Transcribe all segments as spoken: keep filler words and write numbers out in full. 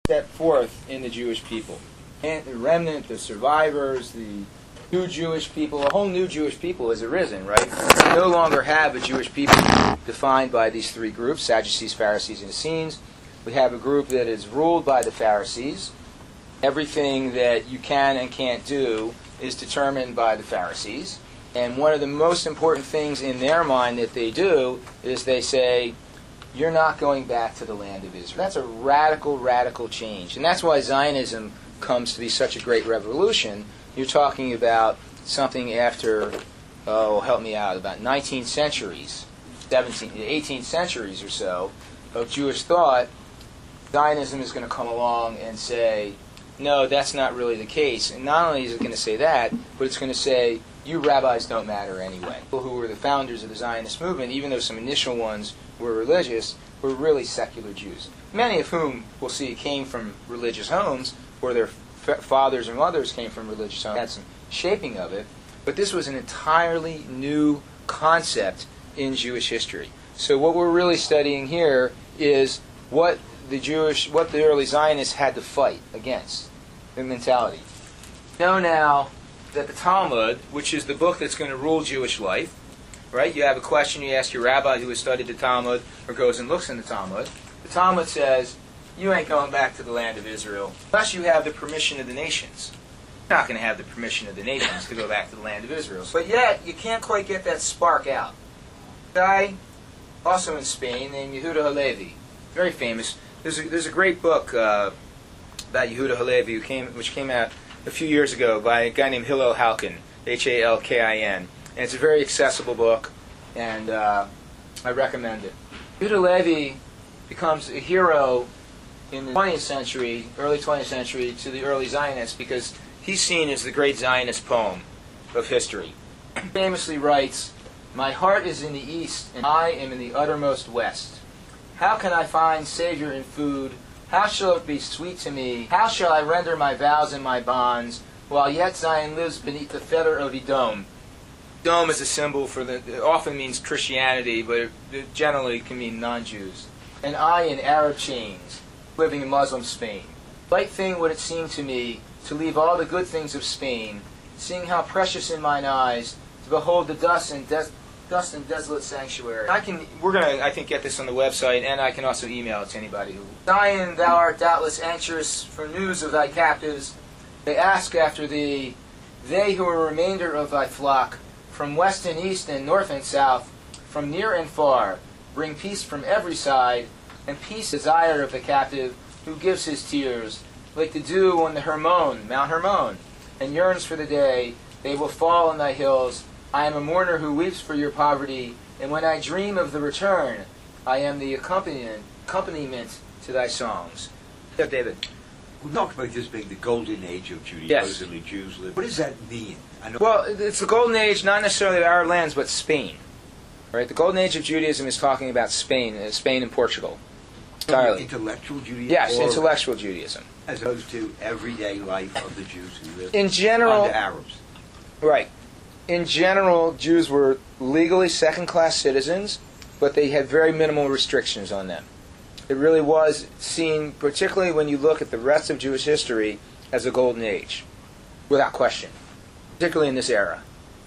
set forth in the Jewish people. And the remnant, the survivors, the new Jewish people, a whole new Jewish people has arisen, right? We no longer have a Jewish people defined by these three groups, Sadducees, Pharisees, and Essenes. We have a group that is ruled by the Pharisees. Everything that you can and can't do is determined by the Pharisees. And one of the most important things in their mind that they do is they say, you're not going back to the land of Israel. That's a radical, radical change. And that's why Zionism comes to be such a great revolution. You're talking about something after, oh, help me out, about nineteen centuries, seventeen, eighteen centuries or so of Jewish thought. Zionism is going to come along and say, no, that's not really the case. And not only is it going to say that, but it's going to say, you rabbis don't matter anyway. People who were the founders of the Zionist movement, even though some initial ones were religious, were really secular Jews. Many of whom, we'll see, came from religious homes, or their f- fathers and mothers came from religious homes. Had some shaping of it. But this was an entirely new concept in Jewish history. So what we're really studying here is what the Jewish, what the early Zionists had to fight against, the mentality. Know now that the Talmud, which is the book that's going to rule Jewish life, right? You have a question, you ask your rabbi who has studied the Talmud or goes and looks in the Talmud. The Talmud says, you ain't going back to the land of Israel unless you have the permission of the nations. You're not going to have the permission of the nations to go back to the land of Israel. But yet, you can't quite get that spark out. A guy, also in Spain, named Yehuda Halevi, very famous. There's a, there's a great book uh, about Yehuda Halevi, who came, which came out a few years ago by a guy named Hillel Halkin, H A L K I N. And it's a very accessible book, and uh, I recommend it. Yehuda Halevi becomes a hero in the twentieth century, early twentieth century, to the early Zionists, because he's seen as the great Zionist poem of history. He famously writes, my heart is in the east, and I am in the uttermost west. How can I find Savior in food? How shall it be sweet to me? How shall I render my vows and my bonds, while yet Zion lives beneath the fetter of Edom? Edom is a symbol for the, it often means Christianity, but it, it generally can mean non-Jews. And I in Arab chains, living in Muslim Spain. Light thing would it seem to me to leave all the good things of Spain, seeing how precious in mine eyes to behold the dust and des- dust and desolate sanctuary. I can, we're going to, I think, get this on the website, and I can also email it to anybody who. Zion, thou art doubtless anxious for news of thy captives. They ask after thee, they who are remainder of thy flock, from west and east and north and south, from near and far, bring peace from every side, and peace desire of the captive, who gives his tears, like the dew on the Hermon, Mount Hermon, and yearns for the day, they will fall on thy hills. I am a mourner who weeps for your poverty, and when I dream of the return, I am the accompaniment, accompaniment to thy songs. Yeah, David. We talked about this being the golden age of Judaism, yes. Supposedly Jews live. What does that mean? I know well, it's the golden age, not necessarily of Arab lands, but Spain. Right? The golden age of Judaism is talking about Spain, uh, Spain and Portugal. Entirely. Intellectual Judaism? Yes, intellectual Judaism. As opposed to everyday life of the Jews who live in general, under Arabs. Right. In general, Jews were legally second-class citizens, but they had very minimal restrictions on them. It really was seen, particularly when you look at the rest of Jewish history, as a golden age, without question, particularly in this era.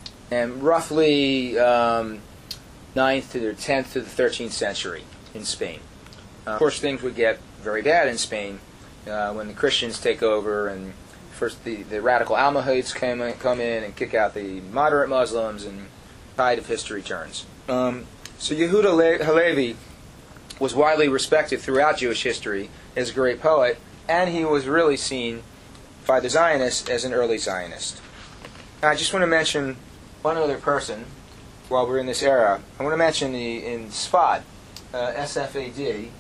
And roughly um, ninth to the tenth to the thirteenth century in Spain. Uh, of course, things would get very bad in Spain uh, when the Christians take over, and first the, the radical Almohads come in, come in and kick out the moderate Muslims, and the tide of history turns. Um, so Yehuda Halevi was widely respected throughout Jewish history as a great poet, and he was really seen by the Zionists as an early Zionist. Now, I just want to mention one other person while we're in this era. I want to mention the, in Sfad, uh, S F A D,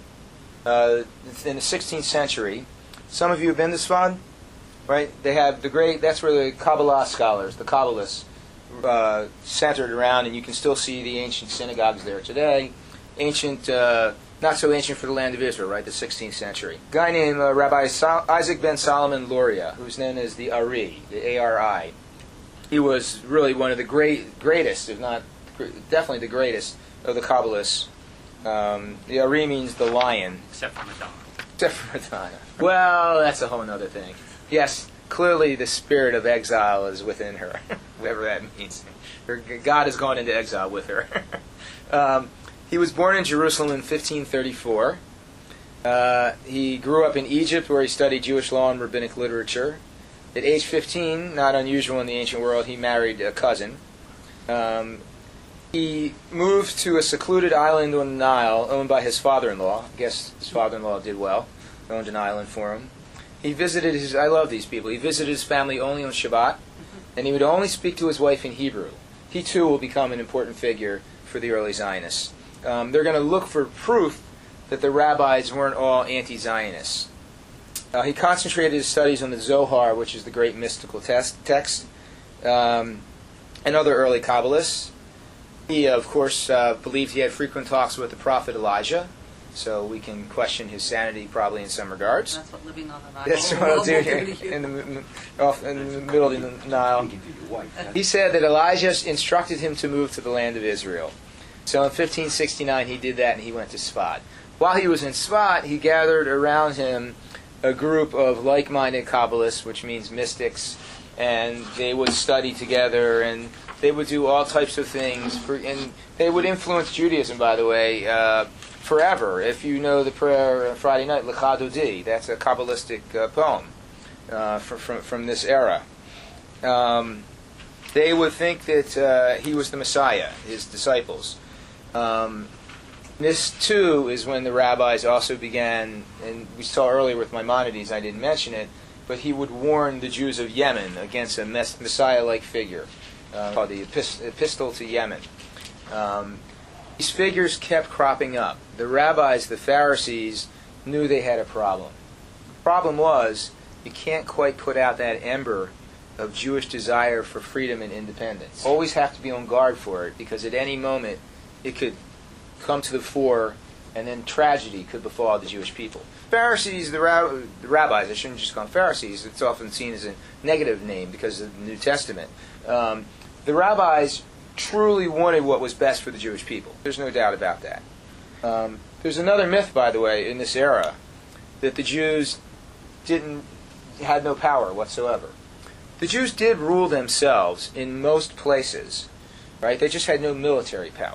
uh, in the sixteenth century. Some of you have been to Sfad, right? They have the great, that's where the Kabbalah scholars, the Kabbalists, uh, centered around, and you can still see the ancient synagogues there today. Ancient, uh, not so ancient for the land of Israel, right? The sixteenth century. A guy named uh, Rabbi Sol- Isaac ben Solomon Luria, who's known as the Ari, the A R I. He was really one of the great, greatest, if not definitely the greatest of the Kabbalists. Um, the Ari means the lion. Except for Madonna. Except for Madonna. Well, that's a whole other thing. Yes, clearly the spirit of exile is within her, whatever that means. Her, God has gone into exile with her. um, he was born in Jerusalem in fifteen thirty-four. Uh, he grew up in Egypt, where he studied Jewish law and rabbinic literature. At age fifteen, not unusual in the ancient world, he married a cousin. Um, he moved to a secluded island on the Nile owned by his father-in-law. I guess his father-in-law did well, owned an island for him. He visited his, I love these people, he visited his family only on Shabbat, and he would only speak to his wife in Hebrew. He too will become an important figure for the early Zionists. Um, they're going to look for proof that the rabbis weren't all anti-Zionists. Uh, he concentrated his studies on the Zohar, which is the great mystical test, text, um, and other early Kabbalists. He, of course, uh, believed he had frequent talks with the prophet Elijah, so we can question his sanity probably in some regards. That's what living on the Nile. That's what I'll do here in the, off in the middle of the Nile. He said that Elijah instructed him to move to the land of Israel. So in fifteen sixty-nine he did that and he went to Sfat. While he was in Sfat, he gathered around him a group of like-minded Kabbalists, which means mystics, and they would study together and they would do all types of things. For, and they would influence Judaism, by the way, uh, forever. If you know the prayer Friday night, Lecha Dodi, that's a Kabbalistic uh, poem uh, from, from, from this era. Um, they would think that uh, he was the Messiah, his disciples. Um, this, too, is when the rabbis also began, and we saw earlier with Maimonides, I didn't mention it, but he would warn the Jews of Yemen against a mess- Messiah-like figure, uh, called the Epist- Epistle to Yemen. Um, these figures kept cropping up. The rabbis, the Pharisees, knew they had a problem. The problem was, you can't quite put out that ember of Jewish desire for freedom and independence. Always have to be on guard for it, because at any moment it could come to the fore, and then tragedy could befall the Jewish people. Pharisees, the, rab- the rabbis, I shouldn't just call them Pharisees, it's often seen as a negative name because of the New Testament. Um, the rabbis truly wanted what was best for the Jewish people. There's no doubt about that. Um, there's another myth, by the way, in this era, that the Jews didn't had no power whatsoever. The Jews did rule themselves in most places, right? They just had no military power.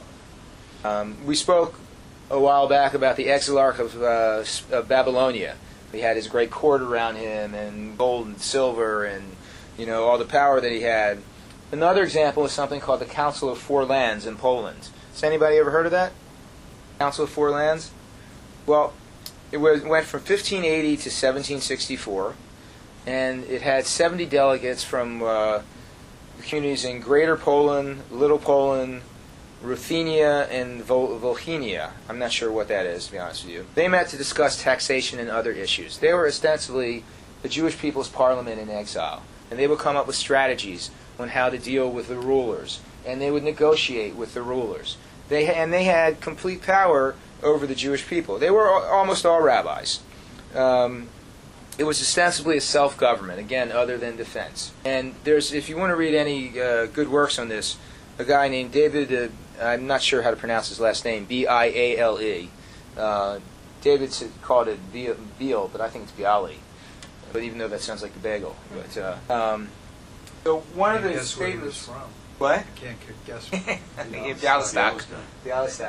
Um, we spoke a while back about the Exilarch of, uh, of Babylonia. He had his great court around him, and gold and silver, and you know all the power that he had. Another example is something called the Council of Four Lands in Poland. Has anybody ever heard of that? Council of Four Lands? Well, it was, went from fifteen eighty to seventeen sixty-four, and it had seventy delegates from uh, the communities in Greater Poland, Little Poland, Ruthenia, and Vol- Volhynia. I'm not sure what that is, to be honest with you. They met to discuss taxation and other issues. They were ostensibly the Jewish people's parliament in exile, and they would come up with strategies on how to deal with the rulers, and they would negotiate with the rulers. They and they had complete power over the Jewish people. They were al- almost all rabbis. Um, it was ostensibly a self-government, again, other than defense. And there's, if you want to read any uh, good works on this, a guy named David, uh, I'm not sure how to pronounce his last name, B I A L E. Uh, David called it Beal, but I think it's Bialy. But even though that sounds like a bagel. But, uh, um, so one of the guess where he statements... was from. What? I can't guess. Bialystok. Bialystok.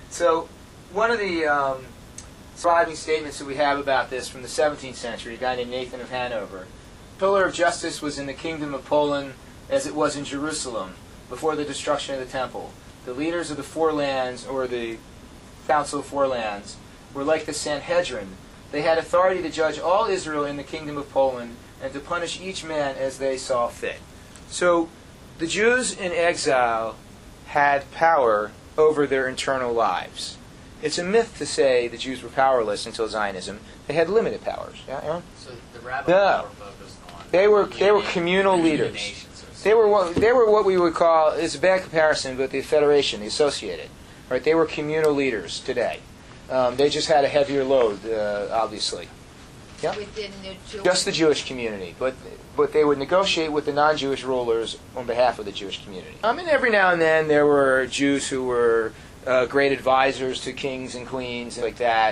So one of the um, surviving statements that we have about this from the seventeenth century, a guy named Nathan of Hanover, Pillar of Justice was in the kingdom of Poland as it was in Jerusalem before the destruction of the temple. The leaders of the Four Lands, or the Council of Four Lands, were like the Sanhedrin. They had authority to judge all Israel in the kingdom of Poland and to punish each man as they saw fit. So the Jews in exile had power over their internal lives. It's a myth to say the Jews were powerless until Zionism. They had limited powers. Yeah, Aaron? So the rabbis No. were focused on They were they were unity communal between the leaders. nations, so to They were what they were what we would call, it's a bad comparison, but the Federation, the Associated, right? They were communal leaders today. Um, they just had a heavier load, uh, obviously. Yeah. Within the Jewish Just the Jewish community, but but they would negotiate with the non-Jewish rulers on behalf of the Jewish community. I mean, every now and then there were Jews who were uh, great advisors to kings and queens like that, and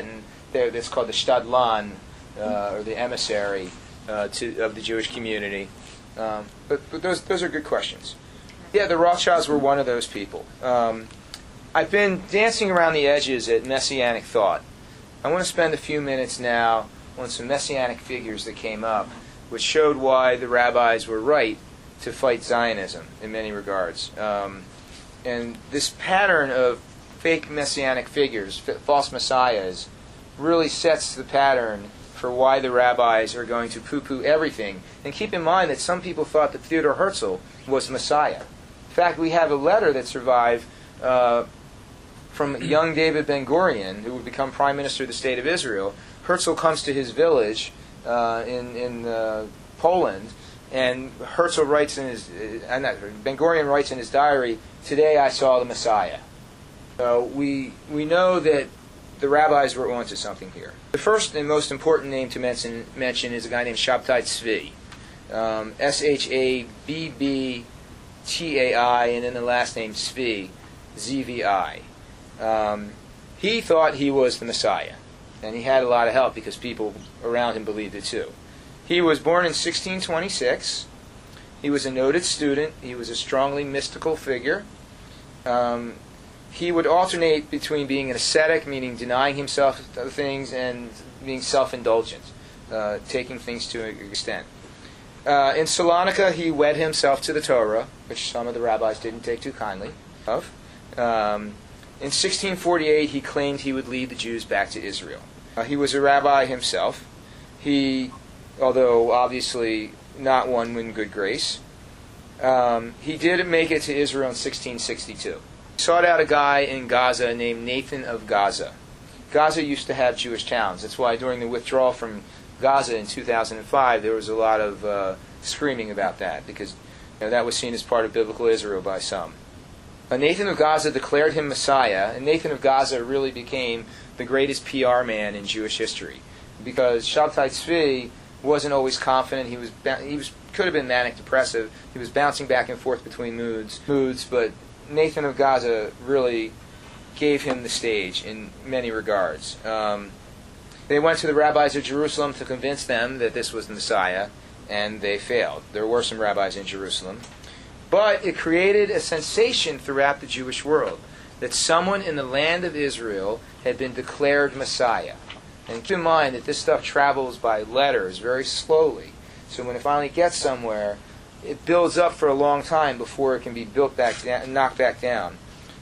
there that's called the Shtadlan, uh, or the emissary uh, to, of the Jewish community. Um, but but those those are good questions. Yeah, the Rothschilds were one of those people. Um, I've been dancing around the edges at Messianic thought. I want to spend a few minutes now on some Messianic figures that came up, which showed why the rabbis were right to fight Zionism in many regards. Um, and this pattern of fake Messianic figures, false messiahs, really sets the pattern for why the rabbis are going to poo-poo everything. And keep in mind that some people thought that Theodor Herzl was Messiah. In fact, we have a letter that survived uh, from young David Ben-Gurion, who would become Prime Minister of the State of Israel. Herzl comes to his village uh, in, in uh, Poland, and Herzl writes in his, uh, not, Ben-Gurion writes in his diary, "Today I saw the Messiah." So we we know that the rabbis were onto something here. The first and most important name to mention, mention is a guy named Shabtai Tzvi, um, S H A B B T A I, and then the last name Tzvi, Z V I. Um, he thought he was the Messiah, and he had a lot of help because people around him believed it too. He was born in sixteen twenty-six. He was a noted student. He was a strongly mystical figure. Um, he would alternate between being an ascetic, meaning denying himself things, and being self-indulgent, uh, taking things to an extent. Uh, in Salonika, he wed himself to the Torah, which some of the rabbis didn't take too kindly of. Um, in sixteen forty-eight, he claimed he would lead the Jews back to Israel. Uh, he was a rabbi himself. He, although obviously not one in good grace, um, he did make it to Israel in sixteen sixty-two. He sought out a guy in Gaza named Nathan of Gaza. Gaza used to have Jewish towns. That's why during the withdrawal from Gaza in two thousand five, there was a lot of uh, screaming about that, because you know, that was seen as part of biblical Israel by some. Uh, Nathan of Gaza declared him Messiah, and Nathan of Gaza really became the greatest P R man in Jewish history, because Shabtai Tzvi wasn't always confident. He was he was could have been manic depressive. He was bouncing back and forth between moods, moods. But Nathan of Gaza really gave him the stage in many regards. Um, they went to the rabbis of Jerusalem to convince them that this was the Messiah, and they failed. There were some rabbis in Jerusalem, but it created a sensation throughout the Jewish world that someone in the land of Israel had been declared Messiah. And keep in mind that this stuff travels by letters very slowly. So when it finally gets somewhere, it builds up for a long time before it can be built back down, knocked back down.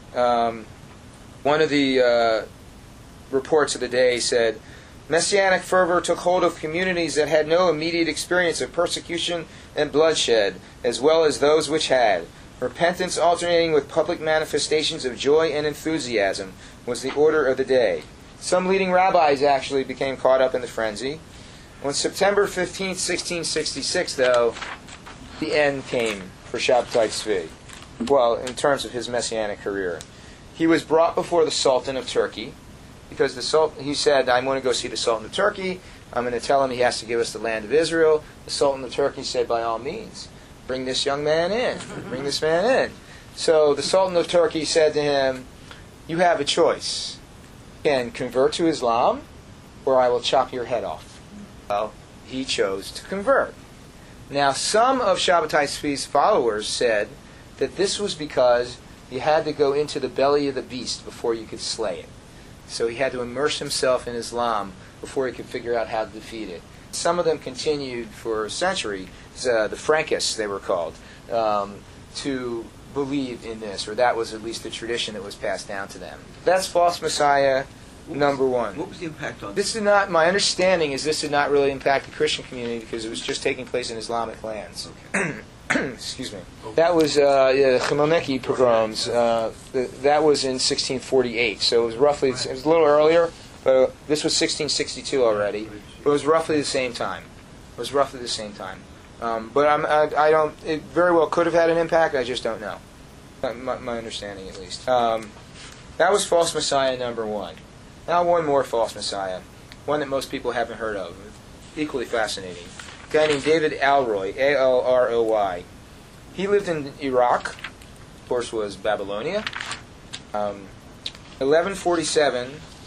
Um, one of the uh, reports of the day said, Messianic fervor took hold of communities that had no immediate experience of persecution and bloodshed, as well as those which had. Repentance alternating with public manifestations of joy and enthusiasm was the order of the day. Some leading rabbis actually became caught up in the frenzy. On September fifteenth, sixteen sixty-six, though, the end came for Shabtai Tzvi. Well, in terms of his messianic career. He was brought before the Sultan of Turkey, because the Sultan, he said, I'm going to go see the Sultan of Turkey. I'm going to tell him he has to give us the land of Israel. The Sultan of Turkey said, by all means, bring this young man in. Bring this man in. So the Sultan of Turkey said to him, you have a choice. You can convert to Islam, or I will chop your head off. Well, he chose to convert. Now, some of Shabtai Tzvi's followers said that this was because you had to go into the belly of the beast before you could slay it. So he had to immerse himself in Islam before he could figure out how to defeat it. Some of them continued for a century, uh, the Frankists they were called, um, to believe in this, or that was at least the tradition that was passed down to them. That's false Messiah number one. What was the impact on this? Did not. My understanding is this did not really impact the Christian community because it was just taking place in Islamic lands. Okay. Excuse me. That was uh, yeah, Khmelnytsky pogroms. Uh, the, that was in sixteen forty-eight. So it was roughly. It was a little earlier, but this was sixteen sixty-two already. But it was roughly the same time. It was roughly the same time. Um, but I'm, I, I don't. It very well could have had an impact. I just don't know. My, my understanding, at least. Um, that was false Messiah number one. Now one more false Messiah, one that most people haven't heard of. Equally fascinating. A guy named David Alroy, A L R O Y. He lived in Iraq, of course was Babylonia. Um, eleven forty-seven,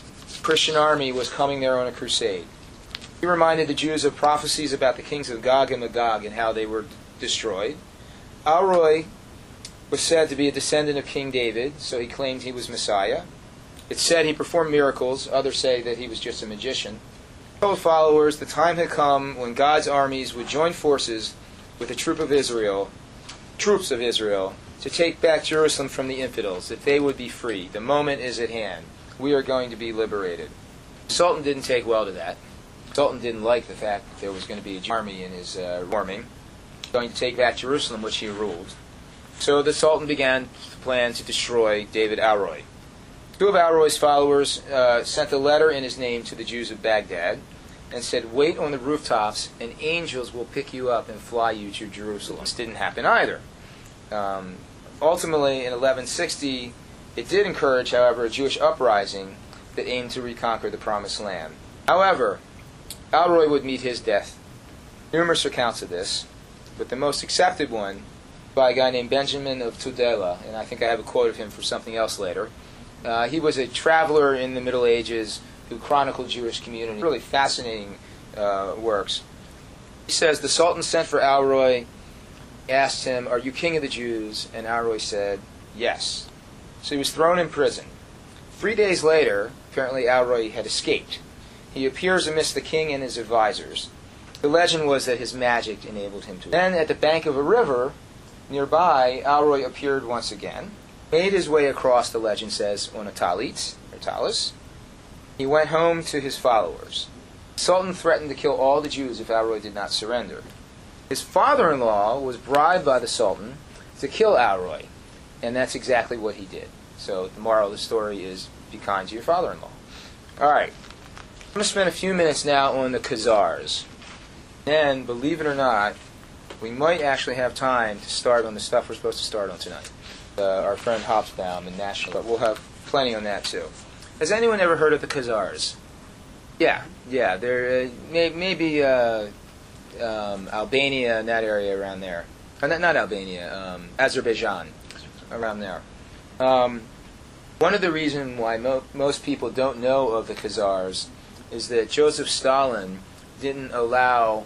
Christian army was coming there on a crusade. He reminded the Jews of prophecies about the kings of Gog and Magog and how they were destroyed. Alroy was said to be a descendant of King David, so he claimed he was Messiah. It's said he performed miracles. Others say that he was just a magician. He told followers the time had come when God's armies would join forces with the troop of Israel, troops of Israel, to take back Jerusalem from the infidels, that they would be free. The moment is at hand. We are going to be liberated. The Sultan didn't take well to that. The Sultan didn't like the fact that there was going to be an army in his uh, warming, going to take back Jerusalem, which he ruled. So the Sultan began to plan to destroy David Alroy. Two of Alroy's followers uh, sent a letter in his name to the Jews of Baghdad and said, "Wait on the rooftops and angels will pick you up and fly you to Jerusalem." This didn't happen either. Um, ultimately, in eleven sixty, it did encourage, however, a Jewish uprising that aimed to reconquer the Promised Land. However, Alroy would meet his death. Numerous accounts of this, but the most accepted one by a guy named Benjamin of Tudela, and I think I have a quote of him for something else later. Uh, he was a traveler in the Middle Ages who chronicled Jewish community. Really fascinating uh, works. He says, the Sultan sent for Alroy, asked him, "Are you king of the Jews?" And Alroy said, "Yes." So he was thrown in prison. Three days later, apparently Alroy had escaped. He appears amidst the king and his advisors. The legend was that his magic enabled him to. Then, at the bank of a river nearby, Alroy appeared once again, made his way across, the legend says, on a talit, or talus. He went home to his followers. The Sultan threatened to kill all the Jews if Alroy did not surrender. His father-in-law was bribed by the Sultan to kill Alroy, and that's exactly what he did. So the moral of the story is, be kind to your father-in-law. All right. I'm going to spend a few minutes now on the Khazars. Then, believe it or not, we might actually have time to start on the stuff we're supposed to start on tonight. Uh, our friend Hobsbawm and National, but we'll have plenty on that too. Has anyone ever heard of the Khazars? Yeah, yeah, they're uh, may, maybe uh, um, Albania, in that area around there. Uh, not, not Albania, um, Azerbaijan, around there. Um, one of the reasons why mo- most people don't know of the Khazars is that Joseph Stalin didn't allow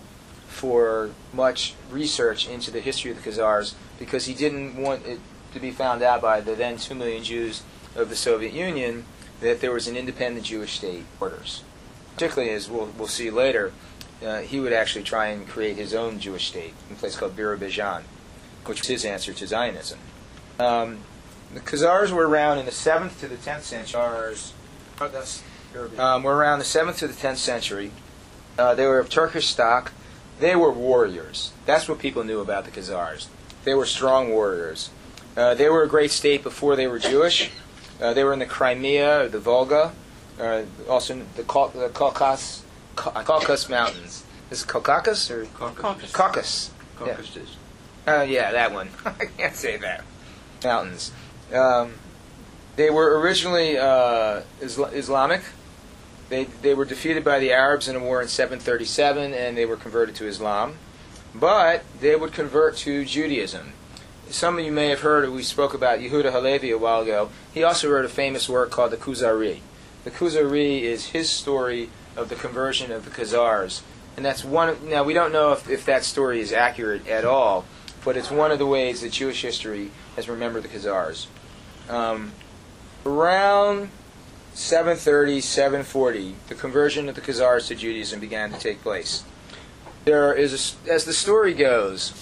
for much research into the history of the Khazars because he didn't want it to be found out by the then two million Jews of the Soviet Union that there was an independent Jewish state borders. Particularly, as we'll, we'll see later, uh, he would actually try and create his own Jewish state in a place called Birobidzhan, which was his answer to Zionism. Um, the Khazars were around in the seventh to the tenth century. Um, were around the seventh to the tenth century. Uh, they were of Turkish stock. They were warriors. That's what people knew about the Khazars. They were strong warriors. Uh, they were a great state before they were Jewish. Uh, they were in the Crimea, the Volga, uh, also in the, Cau- the Caucasus, Ca- Caucasus Mountains. Is it Caucasus or Caucasus. Caucasus? Caucasus. Yeah. Uh, yeah, that one. I can't say that. Mountains. Um, they were originally uh, Isla- Islamic. They they were defeated by the Arabs in a war in seven thirty-seven, and they were converted to Islam. But they would convert to Judaism. Some of you may have heard, we spoke about Yehuda Halevi a while ago. He also wrote a famous work called the Kuzari. The Kuzari is his story of the conversion of the Khazars. And that's one of, now we don't know if, if that story is accurate at all, but it's one of the ways that Jewish history has remembered the Khazars. Um, around seven thirty, seven forty, the conversion of the Khazars to Judaism began to take place. There is, a, as the story goes,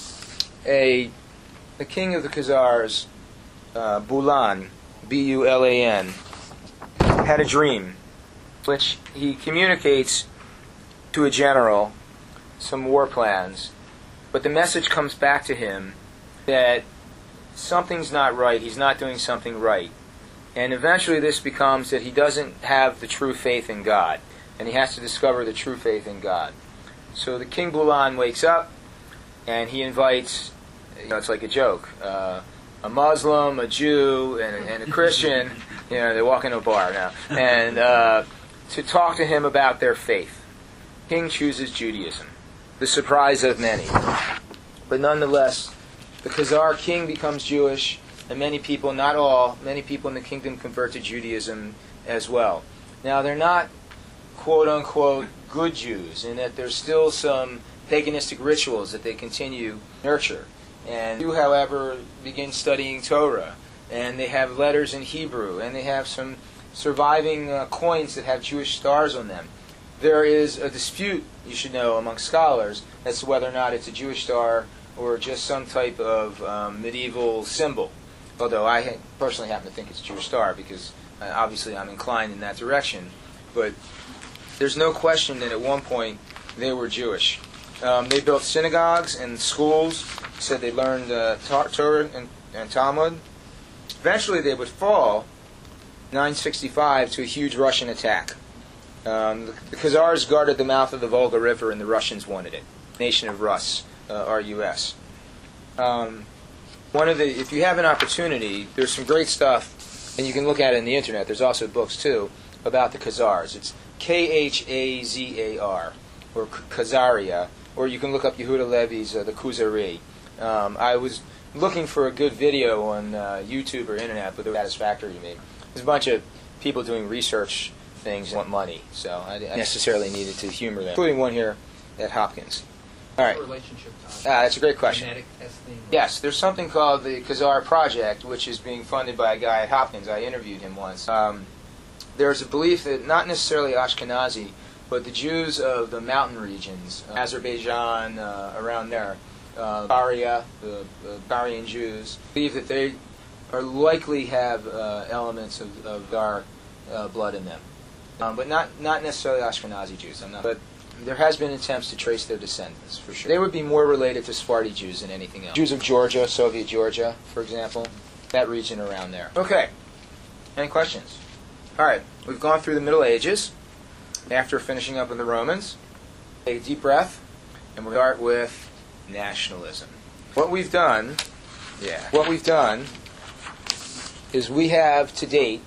a the king of the Khazars, uh, Bulan, B U L A N, had a dream, which he communicates to a general some war plans, but the message comes back to him that something's not right, he's not doing something right. And eventually this becomes that he doesn't have the true faith in God, and he has to discover the true faith in God. So the King Bulan wakes up, and he invites, you know, it's like a joke, uh, a Muslim, a Jew, and a, and a Christian, you know, they walk into a bar now, and uh, to talk to him about their faith. King chooses Judaism, the surprise of many. But nonetheless, the Khazar king becomes Jewish, and many people, not all, many people in the kingdom convert to Judaism as well. Now, they're not quote-unquote good Jews, in that there's still some paganistic rituals that they continue to nurture. And you, however, begin studying Torah, and they have letters in Hebrew, and they have some surviving uh, coins that have Jewish stars on them. There is a dispute, you should know, among scholars as to whether or not it's a Jewish star or just some type of um, medieval symbol. Although I ha- personally happen to think it's a Jewish star because uh, obviously I'm inclined in that direction. But there's no question that at one point they were Jewish. Um, they built synagogues and schools, said they learned uh, Torah and, and Talmud. Eventually they would fall, nine sixty-five, to a huge Russian attack. Um, the, the Khazars guarded the mouth of the Volga River and the Russians wanted it. Nation of Rus, uh, R U S. Um, one of the, if you have an opportunity, there's some great stuff, and you can look at it on the internet. There's also books too about the Khazars. It's K H A Z A R, or Khazaria, or you can look up Yehuda Levy's uh, The Khuzari. Um, I was looking for a good video on uh, YouTube or internet, but it was satisfactory to me. There's a bunch of people doing research things and want money, so I didn't necessarily needed to humor them, including one here at Hopkins. All right. Relationship time. Ah, that's a great question. Genetic testing. Yes, there's something called the Khazar Project, which is being funded by a guy at Hopkins. I interviewed him once. Um, there's a belief that not necessarily Ashkenazi, but the Jews of the mountain regions, uh, Azerbaijan, uh, around there, uh, Baria, the, the Barian Jews, believe that they are likely have uh, elements of, of our uh, blood in them. Um, but not not necessarily Ashkenazi Jews. I'm not. But there has been attempts to trace their descendants, for sure. They would be more related to Sephardi Jews than anything else. Jews of Georgia, Soviet Georgia, for example, that region around there. Okay. Any questions? All right. We've gone through the Middle Ages. After finishing up with the Romans, take a deep breath, and we'll start with nationalism. What we've done, yeah, what we've done is we have to date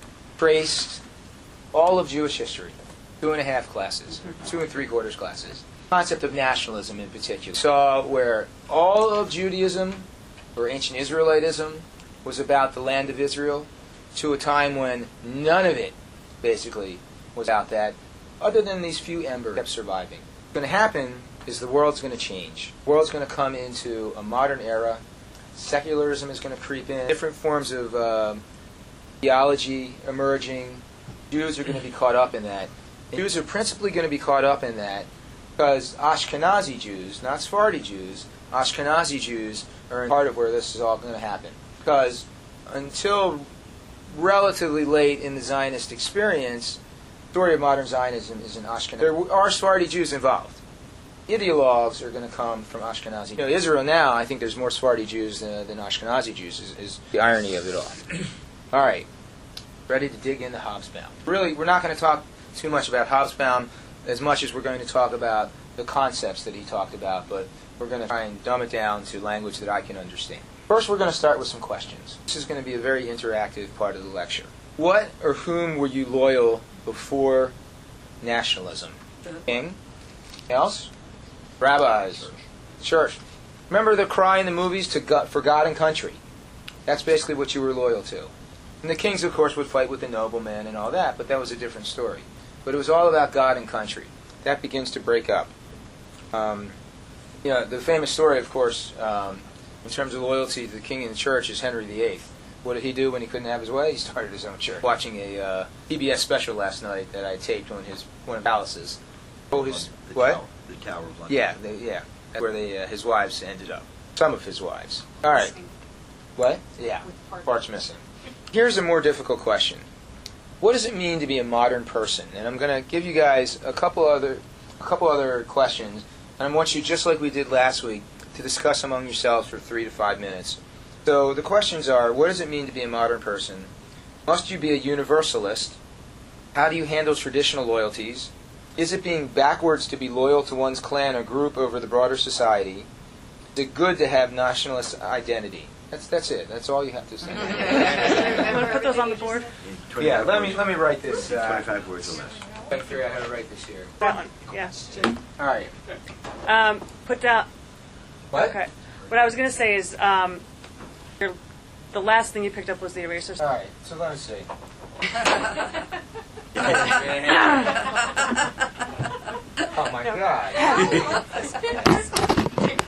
traced all of Jewish history, two and a half classes, two and three quarters classes. Concept of nationalism in particular. Saw where all of Judaism, or ancient Israelitism, was about the land of Israel, to a time when none of it, basically, was about that, other than these few embers kept surviving. What's going to happen is the world's going to change. The world's going to come into a modern era. Secularism is going to creep in. Different forms of uh, theology emerging. Jews are going to be caught up in that. And Jews are principally going to be caught up in that because Ashkenazi Jews, not Sephardi Jews, Ashkenazi Jews are in part of where this is all going to happen. Because until relatively late in the Zionist experience, the story of modern Zionism is in Ashkenaz. There are Sephardi Jews involved. Ideologues are going to come from Ashkenazi. You know, Israel now, I think there's more Sephardi Jews than, than Ashkenazi Jews, is, is the irony of it all. All right. Ready to dig into Hobsbawm. Really, we're not going to talk too much about Hobsbawm as much as we're going to talk about the concepts that he talked about, but we're going to try and dumb it down to language that I can understand. First, we're going to start with some questions. This is going to be a very interactive part of the lecture. What or whom were you loyal before nationalism? King? Else? Rabbis? Church. Remember the cry in the movies to God, for God and country? That's basically what you were loyal to. And the kings, of course, would fight with the noblemen and all that, but that was a different story. But it was all about God and country. That begins to break up. Um, you know, the famous story, of course, um, in terms of loyalty to the king and the church, is Henry the Eighth. What did he do when he couldn't have his way? He started his own church. Watching a uh, P B S special last night that I taped on his one of the palaces. Oh, his the what? Tower, the Tower of London. Yeah, they, yeah. That's where they, uh, his wives ended up. Some of his wives. All right. What? Yeah. Parts missing. Here's a more difficult question. What does it mean to be a modern person? And I'm going to give you guys a couple other, a couple other questions, and I want you, just like we did last week, to discuss among yourselves for three to five minutes. So the questions are: what does it mean to be a modern person? Must you be a universalist? How do you handle traditional loyalties? Is it being backwards to be loyal to one's clan or group over the broader society? Is it good to have nationalist identity? That's that's it. That's all you have to say. I'm going to put those on the board. Yeah, let me let me write this. Uh, twenty-five words or less. I figure out how to write this here. That one, yeah. All right. Um, put down. What? Okay. What I was going to say is, um, your, the last thing you picked up was the erasers. All right. So let me see. Oh my God.